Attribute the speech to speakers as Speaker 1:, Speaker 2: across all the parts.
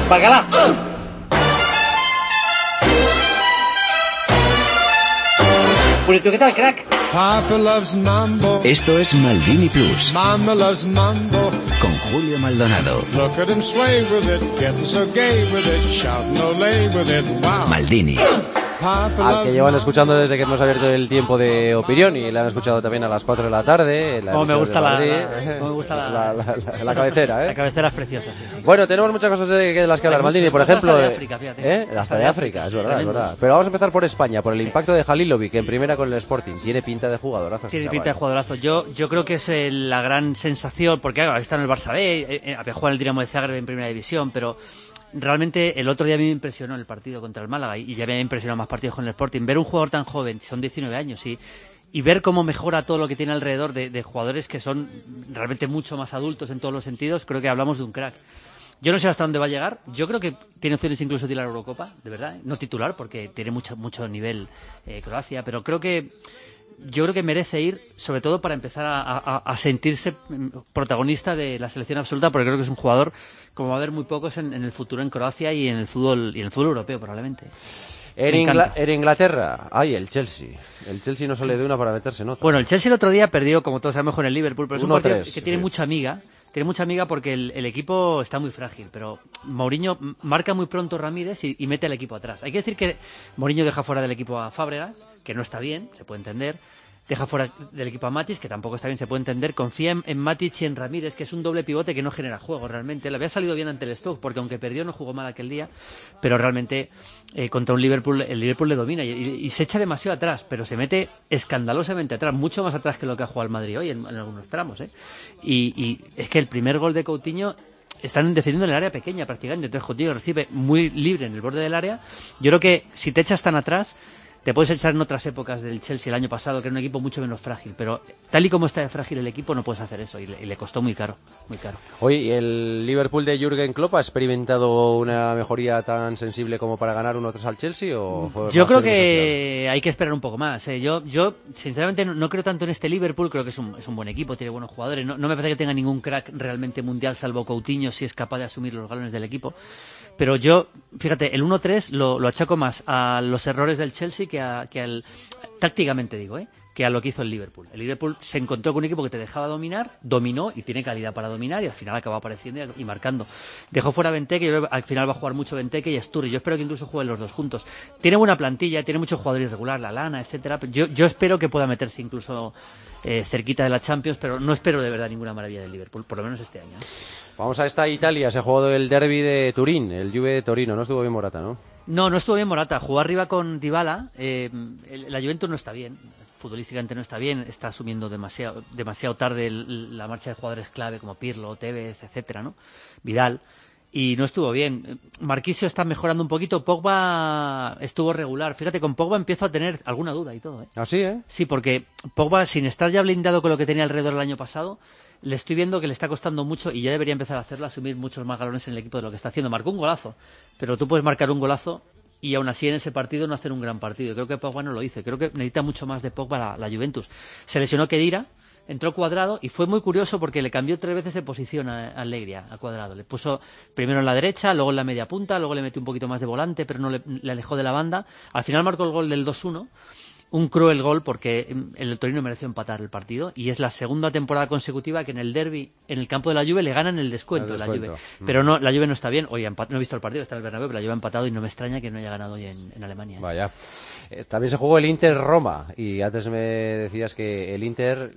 Speaker 1: ¡Bacala! Purito, ¿qué tal, crack?
Speaker 2: Papa loves mambo.
Speaker 3: Esto es Maldini Plus.
Speaker 2: Mama loves mambo.
Speaker 3: Con Julio Maldonado.
Speaker 2: Look at him sway with it, getting so gay with it, shouting olé with it, wow.
Speaker 3: Maldini.
Speaker 4: Al que llevan escuchando desde que hemos abierto el tiempo de opinión y le han escuchado también a las 4 de la tarde.
Speaker 1: Como me gusta la
Speaker 4: cabecera, ¿eh?
Speaker 1: La cabecera es preciosa, sí.
Speaker 4: Bueno, tenemos muchas cosas de las que hablar, Maldini, por ejemplo.
Speaker 1: Hasta de África, fíjate.
Speaker 4: Hasta de África, es verdad. Pero vamos a empezar por España, por el impacto de Halilovic en primera con el Sporting. Tiene pinta de jugadorazo.
Speaker 1: Tiene pinta de jugadorazo. Yo creo que es la gran sensación, porque claro, está en el Barça B, había jugado en el Dinamo de Zagreb en primera división, pero realmente el otro día a mí me impresionó el partido contra el Málaga y ya me había impresionado más partidos con el Sporting. Ver un jugador tan joven, son 19 años, y ver cómo mejora todo lo que tiene alrededor de jugadores que son realmente mucho más adultos en todos los sentidos, creo que hablamos de un crack. Yo no sé hasta dónde va a llegar. Yo creo que tiene opciones incluso de ir a la Eurocopa, de verdad. No titular, porque tiene mucho nivel Croacia, pero yo creo que merece ir, sobre todo para empezar a sentirse protagonista de la selección absoluta, porque creo que es un jugador como va a haber muy pocos en el futuro en Croacia y en el fútbol europeo probablemente.
Speaker 4: En Inglaterra, el Chelsea. El Chelsea no sale de una para meterse en otra.
Speaker 1: Bueno, el Chelsea el otro día perdió, como todos sabemos, con el Liverpool, pero es un partido que tiene
Speaker 4: sí.
Speaker 1: mucha amiga. Tiene mucha amiga porque el equipo está muy frágil, pero Mourinho marca muy pronto Ramírez y mete al equipo atrás. Hay que decir que Mourinho deja fuera del equipo a Fábregas, que no está bien, se puede entender. Deja fuera del equipo a Matic, que tampoco está bien, se puede entender. Confía en Matic y en Ramírez, que es un doble pivote que no genera juego realmente. Le había salido bien ante el Stoke, porque aunque perdió no jugó mal aquel día, pero realmente contra un Liverpool, el Liverpool le domina y se echa demasiado atrás, pero se mete escandalosamente atrás, mucho más atrás que lo que ha jugado el Madrid hoy en algunos tramos. Y es que el primer gol de Coutinho están defendiendo en el área pequeña prácticamente, entonces Coutinho recibe muy libre en el borde del área. Yo creo que si te echas tan atrás te puedes echar en otras épocas del Chelsea el año pasado, que era un equipo mucho menos frágil, pero tal y como está de frágil el equipo no puedes hacer eso y le costó muy caro, muy caro.
Speaker 4: Hoy el Liverpool de Jürgen Klopp ha experimentado una mejoría tan sensible como para ganar 1-3 al Chelsea, o
Speaker 1: yo creo que hay que esperar un poco más. Yo sinceramente no creo tanto en este Liverpool. Creo que es un buen equipo, tiene buenos jugadores. No me parece que tenga ningún crack realmente mundial salvo Coutinho, si es capaz de asumir los galones del equipo. Pero yo, fíjate, el 1-3 lo achaco más a los errores del Chelsea que al tácticamente digo, que a lo que hizo el Liverpool. El Liverpool se encontró con un equipo que te dejaba dominar, dominó y tiene calidad para dominar y al final acabó apareciendo y marcando. Dejó fuera a Benteke y yo creo que al final va a jugar mucho Benteke y Sturridge. Yo espero que incluso jueguen los dos juntos. Tiene buena plantilla, tiene muchos jugadores irregular, Lallana, etcétera. Yo espero que pueda meterse incluso cerquita de la Champions, pero no espero de verdad ninguna maravilla del Liverpool, por lo menos este año.
Speaker 4: Vamos a esta Italia, se ha jugado el derbi de Turín, el Juve de Torino. No estuvo bien Morata, ¿no?
Speaker 1: No estuvo bien Morata. Jugó arriba con Dybala. La Juventus no está bien. Futbolísticamente no está bien. Está asumiendo demasiado tarde la marcha de jugadores clave como Pirlo, Tevez, etcétera, ¿no? Vidal. Y no estuvo bien. Marquisio está mejorando un poquito. Pogba estuvo regular. Fíjate, con Pogba empiezo a tener alguna duda y todo,
Speaker 4: ¿Ah, sí,
Speaker 1: Sí, porque Pogba, sin estar ya blindado con lo que tenía alrededor el año pasado, le estoy viendo que le está costando mucho y ya debería empezar a hacerlo, asumir muchos más galones en el equipo de lo que está haciendo. Marcó un golazo, pero tú puedes marcar un golazo y aún así en ese partido no hacer un gran partido. Creo que Pogba no lo hizo. Creo que necesita mucho más de Pogba la Juventus. Se lesionó Khedira, entró Cuadrado y fue muy curioso porque le cambió 3 veces de posición a Allegri, a Cuadrado. Le puso primero en la derecha, luego en la media punta, luego le metió un poquito más de volante, pero no le alejó de la banda. Al final marcó el gol del 2-1. Un cruel gol porque el Torino mereció empatar el partido y es la segunda temporada consecutiva que en el derbi en el campo de la Juve le ganan el descuento de la Juve. Pero no, la Juve no está bien. Hoy no he visto el partido, está en el Bernabéu, pero la Juve ha empatado y no me extraña que no haya ganado hoy en Alemania.
Speaker 4: Vaya. También se jugó el Inter-Roma y antes me decías que el Inter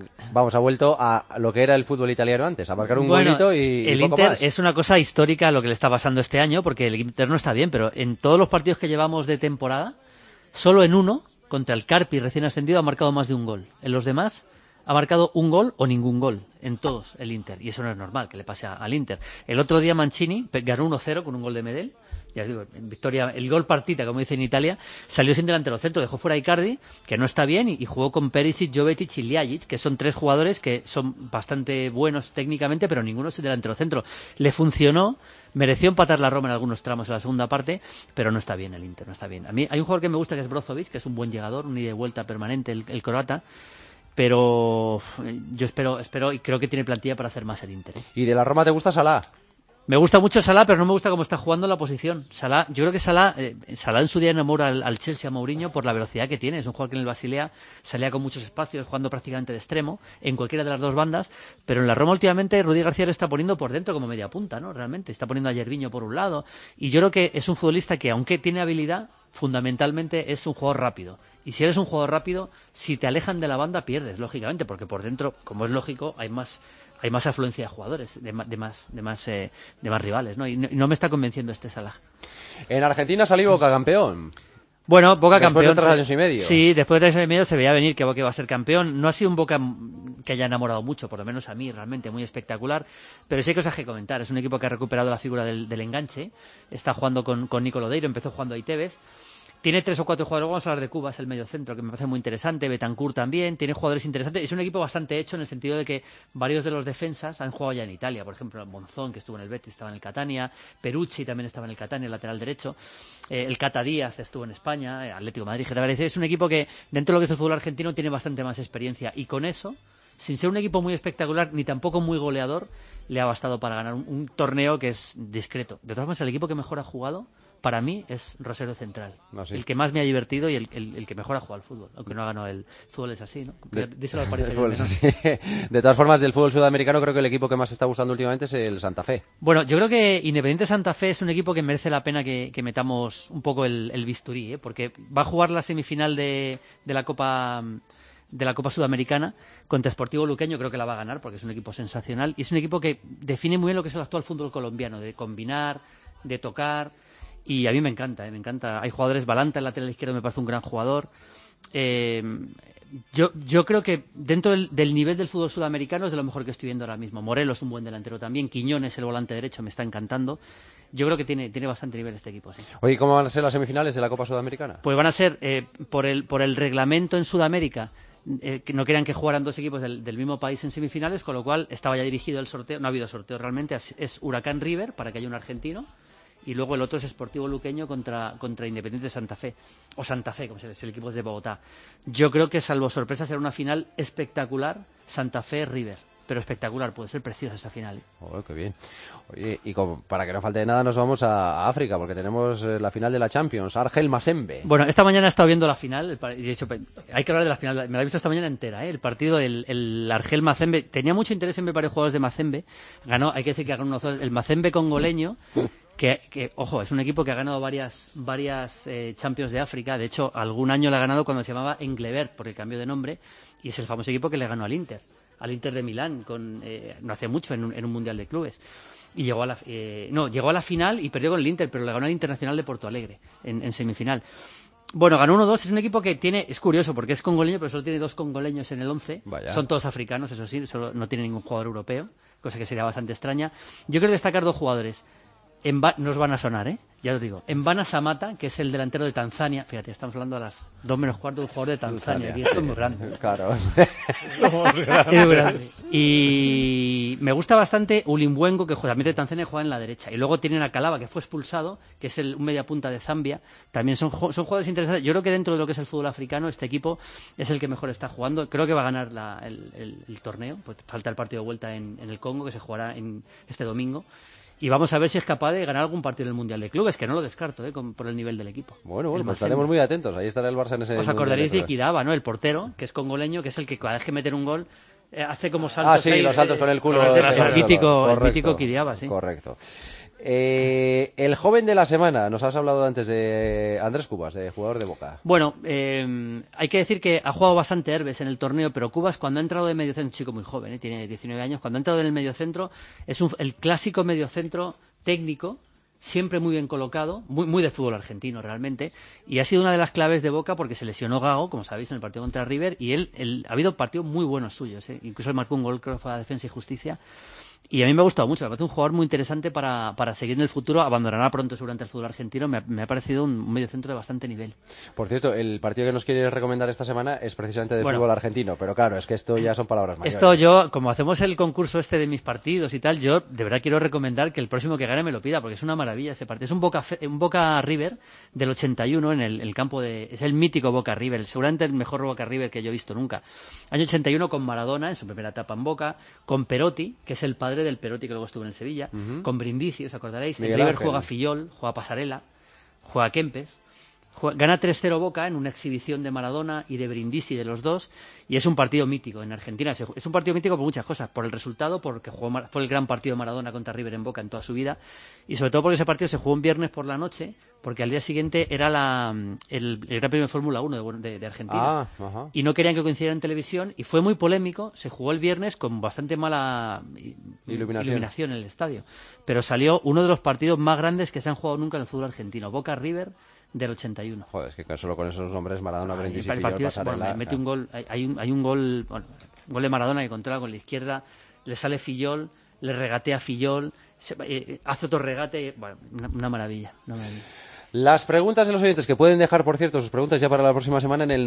Speaker 4: ha vuelto a lo que era el fútbol italiano antes, a marcar un golito y
Speaker 1: el
Speaker 4: poco
Speaker 1: Inter
Speaker 4: más.
Speaker 1: Es una cosa histórica lo que le está pasando este año, porque el Inter no está bien, pero en todos los partidos que llevamos de temporada, solo en uno, contra el Carpi recién ascendido, ha marcado más de un gol. En los demás ha marcado un gol o ningún gol, en todos el Inter, y eso no es normal que le pase al Inter. El otro día Mancini ganó 1-0 con un gol de Medel. Ya digo, en victoria, el gol partita, como dicen en Italia, salió sin delantero centro, dejó fuera a Icardi, que no está bien, y jugó con Perisic, Jovetic y Ljajic, que son 3 jugadores que son bastante buenos técnicamente, pero ninguno es delantero centro. Le funcionó, mereció empatar la Roma en algunos tramos en la segunda parte, pero no está bien el Inter, no está bien. A mí hay un jugador que me gusta, que es Brozovic, que es un buen llegador, un ida y vuelta permanente, el croata, pero yo espero y creo que tiene plantilla para hacer más el Inter.
Speaker 4: ¿Y de la Roma te gusta Salah?
Speaker 1: Me gusta mucho Salah, pero no me gusta cómo está jugando la posición. Salah, yo creo que Salah en su día enamora al Chelsea, a Mourinho, por la velocidad que tiene. Es un jugador que en el Basilea salía con muchos espacios, jugando prácticamente de extremo, en cualquiera de las dos bandas, pero en la Roma últimamente Rudi García lo está poniendo por dentro como media punta, ¿no? Realmente, está poniendo a Gervinho por un lado, y yo creo que es un futbolista que, aunque tiene habilidad, fundamentalmente es un jugador rápido. Y si eres un jugador rápido, si te alejan de la banda, pierdes, lógicamente, porque por dentro, como es lógico, hay más afluencia de jugadores, de más rivales, ¿no? Y no me está convenciendo este Salah.
Speaker 4: En Argentina salió Boca campeón.
Speaker 1: Bueno, Boca
Speaker 4: después
Speaker 1: campeón.
Speaker 4: De 3 años y medio.
Speaker 1: Sí, después de 3 años y medio se veía venir que Boca iba a ser campeón. No ha sido un Boca que haya enamorado mucho, por lo menos a mí, realmente muy espectacular. Pero sí hay cosas que comentar. Es un equipo que ha recuperado la figura del enganche. Está jugando con Nico Lodeiro, empezó jugando ahí Tevez. Tiene 3 o 4 jugadores, vamos a hablar de Cuba, es el medio centro, que me parece muy interesante, Betancur también, tiene jugadores interesantes, es un equipo bastante hecho en el sentido de que varios de los defensas han jugado ya en Italia, por ejemplo, Monzón, que estuvo en el Betis, estaba en el Catania, Perucci también estaba en el Catania, lateral derecho, el Cata Díaz estuvo en España, Atlético de Madrid, Getafe. Es un equipo que, dentro de lo que es el fútbol argentino, tiene bastante más experiencia, y con eso, sin ser un equipo muy espectacular, ni tampoco muy goleador, le ha bastado para ganar un torneo que es discreto. De todas formas, el equipo que mejor ha jugado, para mí, es Rosario Central.
Speaker 4: ¿Ah, sí?
Speaker 1: El que más me ha divertido y el que mejor ha jugado al fútbol. Aunque no ha ganado el fútbol, es así, ¿no? Díselo al Paris Saint-Germain.
Speaker 4: De todas formas, del fútbol sudamericano, creo que el equipo que más está gustando últimamente es el Santa Fe.
Speaker 1: Bueno, yo creo que Independiente Santa Fe es un equipo que merece la pena que metamos un poco el bisturí, porque va a jugar la semifinal de la Copa Sudamericana contra Sportivo Luqueño. Creo que la va a ganar porque es un equipo sensacional y es un equipo que define muy bien lo que es el actual fútbol colombiano, de combinar, de tocar. Y a mí me encanta, me encanta. Hay jugadores, Balanta, el lateral izquierdo, me parece un gran jugador. Yo creo que dentro del nivel del fútbol sudamericano es de lo mejor que estoy viendo ahora mismo. Morelos, un buen delantero también. Quiñones, el volante derecho, me está encantando. Yo creo que tiene bastante nivel este equipo, sí.
Speaker 4: Oye, ¿cómo van a ser las semifinales de la Copa Sudamericana?
Speaker 1: Pues van a ser, por el reglamento en Sudamérica, que no querían que jugaran dos equipos del mismo país en semifinales, con lo cual estaba ya dirigido el sorteo. No ha habido sorteo realmente, es Huracán River, para que haya un argentino. Y luego el otro es Sportivo Luqueño contra Independiente Santa Fe, o Santa Fe, como se dice, el equipo es de Bogotá. Yo creo que, salvo sorpresa, será una final espectacular, Santa Fe-River, pero espectacular, puede ser preciosa esa final.
Speaker 4: Oh, qué bien. Oye, y para que no falte de nada, nos vamos a África, porque tenemos la final de la Champions, Argel Mazembe.
Speaker 1: Bueno, esta mañana he estado viendo la final, y de hecho, hay que hablar de la final, me la he visto esta mañana entera, el partido, el Argel Mazembe, tenía mucho interés en ver varios jugadores de Mazembe, ganó, hay que decir que ganó el Mazembe congoleño, que, ojo, es un equipo que ha ganado varias Champions de África. De hecho, algún año la ha ganado cuando se llamaba Englebert, porque cambió de nombre, y es el famoso equipo que le ganó al Inter de Milán, no hace mucho, en un Mundial de Clubes. Y llegó a la final y perdió con el Inter, pero le ganó al Internacional de Porto Alegre en semifinal. Bueno, ganó 1-2, es un equipo que es curioso, porque es congoleño, pero solo tiene 2 congoleños en el 11.
Speaker 4: Vaya.
Speaker 1: Son todos africanos, eso sí, solo no tiene ningún jugador europeo, cosa que sería bastante extraña. Yo quiero destacar 2 jugadores. Nos van a sonar, ya os digo. Mbana Samata, que es el delantero de Tanzania. Fíjate, estamos hablando a las 2:15 de un jugador de Tanzania. Y esto es muy grande.
Speaker 4: Claro.
Speaker 1: Es grande. Y me gusta bastante Ulimwengo, que también de Tanzania, juega en la derecha. Y luego tienen a Calaba, que fue expulsado, que es un media punta de Zambia. También son jugadores interesantes. Yo creo que dentro de lo que es el fútbol africano, este equipo es el que mejor está jugando. Creo que va a ganar el torneo. Pues falta el partido de vuelta en el Congo, que se jugará este domingo. Y vamos a ver si es capaz de ganar algún partido en el Mundial de Clubes, que no lo descarto, por el nivel del equipo.
Speaker 4: Bueno, pues estaremos muy atentos. Ahí estará el Barça en ese.
Speaker 1: Os acordaréis de Ikidaba, ¿no? El portero, que es congoleño, que es el que cada vez que meten un gol hace como saltos.
Speaker 4: Sí, los saltos con el culo.
Speaker 1: El mítico Ikidaba, sí.
Speaker 4: Correcto. El joven de la semana, nos has hablado antes de Andrés Cubas, de jugador de Boca.
Speaker 1: Bueno, hay que decir que ha jugado bastante Herbes en el torneo, pero Cubas, cuando ha entrado de mediocentro, un chico muy joven, tiene 19 años, cuando ha entrado en el mediocentro, es el clásico mediocentro técnico, siempre muy bien colocado, muy de fútbol argentino realmente, y ha sido una de las claves de Boca porque se lesionó Gago, como sabéis, en el partido contra River, y él ha habido partidos muy buenos suyos, incluso él marcó un gol, creo que fue a Defensa y Justicia. Y a mí me ha gustado mucho, me parece un jugador muy interesante para seguir en el futuro. Abandonará pronto seguramente el fútbol argentino. Me ha parecido un mediocentro de bastante nivel. Por
Speaker 4: cierto, el partido que nos quieres recomendar esta semana es precisamente de fútbol argentino, pero claro, es que esto ya son palabras mayores.
Speaker 1: Como hacemos el concurso de mis partidos y tal, yo de verdad quiero recomendar que el próximo que gane me lo pida, porque es una maravilla. maravilla ese partido. Es un Boca River del 81 en el campo es el mítico Boca River, seguramente el mejor Boca River que yo he visto nunca. Año 81 con Maradona en su primera etapa en Boca, con Perotti, que es el padre del Perotti que luego estuvo en el Sevilla, con Brindisi, ¿os acordaréis? El River juega Fillol, juega Pasarela, juega Kempes. Gana 3-0 Boca en una exhibición de Maradona y de Brindisi de los dos, y es un partido mítico en Argentina. Es un partido mítico por muchas cosas, por el resultado, porque fue el gran partido de Maradona contra River en Boca en toda su vida, y sobre todo porque ese partido se jugó un viernes por la noche, porque al día siguiente era el Gran Premio de Fórmula 1 de Argentina, y no querían que coincidiera en televisión, y fue muy polémico. Se jugó el viernes con bastante mala iluminación en el estadio, pero salió uno de los partidos más grandes que se han jugado nunca en el fútbol argentino, Boca River del 81.
Speaker 4: Joder, es que solo con esos nombres, Maradona, Brindisi,
Speaker 1: el partido
Speaker 4: Pasarela,
Speaker 1: mete un gol, hay un gol, un gol de Maradona que controla con la izquierda, le sale Fillol, le regatea Fillol, hace otro regate, bueno, una maravilla.
Speaker 4: Las preguntas de los oyentes, que pueden dejar, por cierto, sus preguntas ya para la próxima semana en el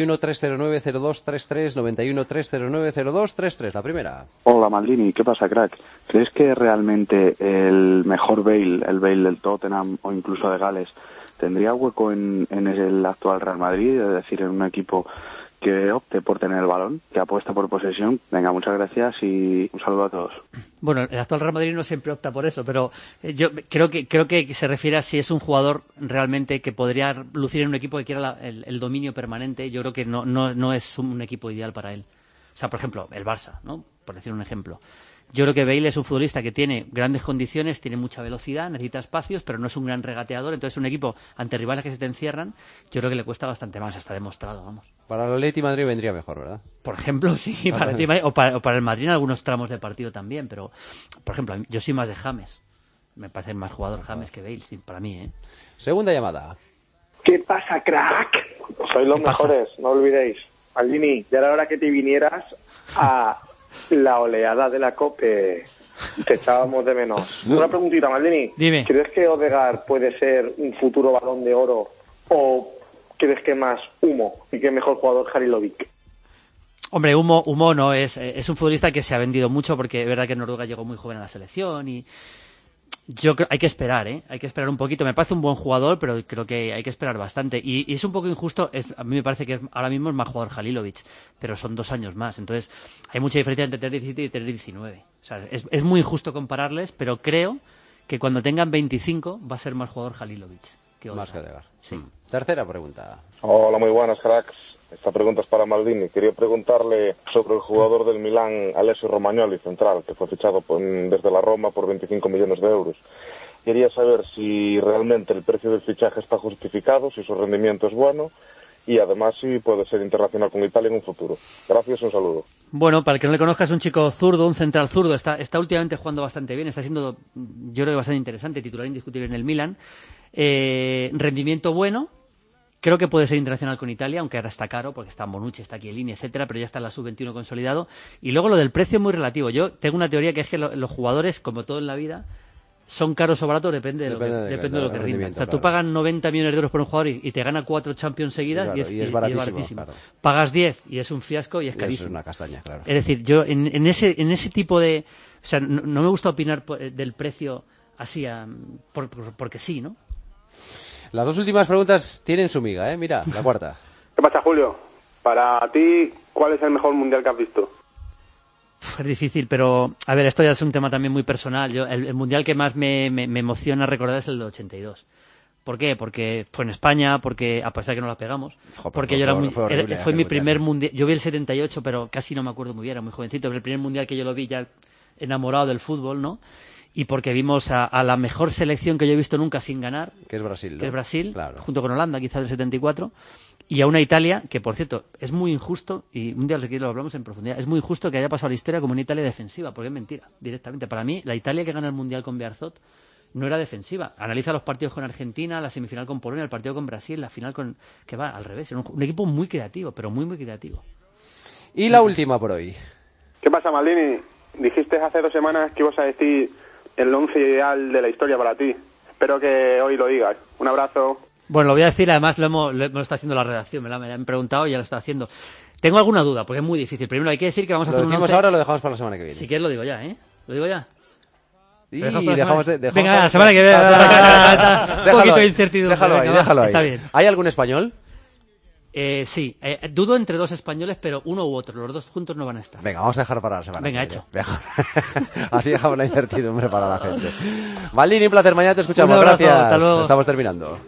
Speaker 4: 91-309-0233, 91-309-0233. La primera.
Speaker 5: Hola, Maldini, ¿qué pasa, crack? ¿Crees que realmente el mejor Bale, el Bale del Tottenham o incluso de Gales, tendría hueco en el actual Real Madrid, es decir, en un equipo que opte por tener el balón, que apuesta por posesión? Venga, muchas gracias y un saludo a todos.
Speaker 1: Bueno, el actual Real Madrid no siempre opta por eso, pero yo creo que se refiere a si es un jugador realmente que podría lucir en un equipo que quiera el dominio permanente. Yo creo que no es un equipo ideal para él. O sea, por ejemplo, el Barça, ¿no? Por decir un ejemplo. Yo creo que Bale es un futbolista que tiene grandes condiciones, tiene mucha velocidad, necesita espacios, pero no es un gran regateador. Entonces, un equipo ante rivales que se te encierran, yo creo que le cuesta bastante más, está demostrado, vamos.
Speaker 4: Para el Atleti Madrid vendría mejor, ¿verdad?
Speaker 1: Por ejemplo, sí, para el Madrid, o para el Madrid en algunos tramos de partido también, pero, por ejemplo, yo soy más de James. Me parece más jugador James que Bale, sí, para mí, ¿eh?
Speaker 4: Segunda llamada.
Speaker 6: ¿Qué pasa, crack? Sois los mejores, no olvidéis. Maldini, ya era hora que te vinieras a la oleada de la COPE. Te echábamos de menos. Una preguntita, Maldini.
Speaker 1: Dime.
Speaker 6: ¿Crees que Odegaard puede ser un futuro Balón de Oro o crees que más humo y que mejor jugador Halilovic?
Speaker 1: Hombre, humo no es un futbolista que se ha vendido mucho, porque es verdad que Noruega llegó muy joven a la selección y yo creo hay que esperar, hay que esperar un poquito. Me parece un buen jugador, pero creo que hay que esperar bastante. Y es un poco injusto, a mí me parece que ahora mismo es más jugador Halilovic, pero son 2 años más. Entonces, hay mucha diferencia entre tener 17 y tener 19. O sea, es muy injusto compararles, pero creo que cuando tengan 25 va a ser más jugador Halilovic que Odegaard.
Speaker 4: Más que Odegaard.
Speaker 1: Sí.
Speaker 4: Tercera pregunta.
Speaker 7: Hola, muy buenas, cracks. Esta pregunta es para Maldini. Quería preguntarle sobre el jugador del Milán, Alessio Romagnoli, central, que fue fichado desde la Roma por 25 millones de euros. Quería saber si realmente el precio del fichaje está justificado, si su rendimiento es bueno y además si puede ser internacional con Italia en un futuro. Gracias, un saludo.
Speaker 1: Bueno, para el que no le conozca, es un chico zurdo, un central zurdo. Está últimamente jugando bastante bien, está siendo, yo creo que bastante interesante, titular indiscutible en el Milan. Rendimiento bueno. Creo que puede ser internacional con Italia, aunque ahora está caro, porque está Bonucci, está Chiellini, etcétera, pero ya está en la sub-21 consolidado. Y luego lo del precio es muy relativo. Yo tengo una teoría que es que los jugadores, como todo en la vida, son caros o baratos, depende de lo que rindan. O sea, tú pagas 90 millones de euros por un jugador y te gana 4 Champions seguidas,
Speaker 4: claro,
Speaker 1: y es baratísimo.
Speaker 4: Claro.
Speaker 1: Pagas 10 y es un fiasco y es carísimo.
Speaker 4: Es una castaña, claro.
Speaker 1: Es decir, yo en ese tipo de... O sea, no me gusta opinar del precio así, porque sí, ¿no?
Speaker 4: Las 2 últimas preguntas tienen su miga, ¿eh? Mira, la cuarta.
Speaker 6: ¿Qué pasa, Julio? Para ti, ¿cuál es el mejor mundial que has visto?
Speaker 1: Es difícil, pero a ver, esto ya es un tema también muy personal. El mundial que más me emociona recordar es el de 82. ¿Por qué? Porque fue en España, porque a pesar de que no la pegamos, porque yo era fue mi primer mundial. Yo vi el 78, pero casi no me acuerdo muy bien, era muy jovencito, pero el primer mundial que yo lo vi ya enamorado del fútbol, ¿no? Y porque vimos a la mejor selección que yo he visto nunca sin ganar,
Speaker 4: que es Brasil, ¿no?
Speaker 1: Que es Brasil,
Speaker 4: claro.
Speaker 1: Junto con Holanda, quizás del 74, y a una Italia que, por cierto, es muy injusto, y un día lo hablamos en profundidad, es muy injusto que haya pasado a la historia como una Italia defensiva, porque es mentira, directamente. Para mí, la Italia que gana el Mundial con Bearzot no era defensiva. Analiza los partidos con Argentina, la semifinal con Polonia, el partido con Brasil, la final con... que va al revés, era un equipo muy creativo, pero muy, muy creativo.
Speaker 4: Y la última por hoy.
Speaker 6: ¿Qué pasa, Maldini? Dijiste hace 2 semanas que ibas a decir el 11 ideal de la historia para ti. Espero que hoy lo digas. Un abrazo.
Speaker 1: Bueno, lo voy a decir, además lo está haciendo la redacción, me la han preguntado y ya lo está haciendo. Tengo alguna duda, porque es muy difícil. Primero hay que decir que vamos a hacer un 11...
Speaker 4: ¿Lo decimos ahora o lo dejamos para la semana que viene?
Speaker 1: Si quieres lo digo ya, ¿eh? ¿Lo digo ya?
Speaker 4: Y
Speaker 1: dejamos
Speaker 4: venga,
Speaker 1: la semana que viene. Un poquito de incertidumbre.
Speaker 4: Déjalo ahí.
Speaker 1: Está bien.
Speaker 4: ¿Hay algún español?
Speaker 1: Sí, dudo entre 2 españoles, pero uno u otro. Los 2 juntos no van a estar.
Speaker 4: Venga, vamos a dejar para la semana.
Speaker 1: Venga, hecho.
Speaker 4: Así dejamos la incertidumbre para la gente. Maldini, un placer. Mañana te escuchamos.
Speaker 1: Un abrazo,
Speaker 4: Gracias.
Speaker 1: hasta luego.
Speaker 4: Estamos terminando.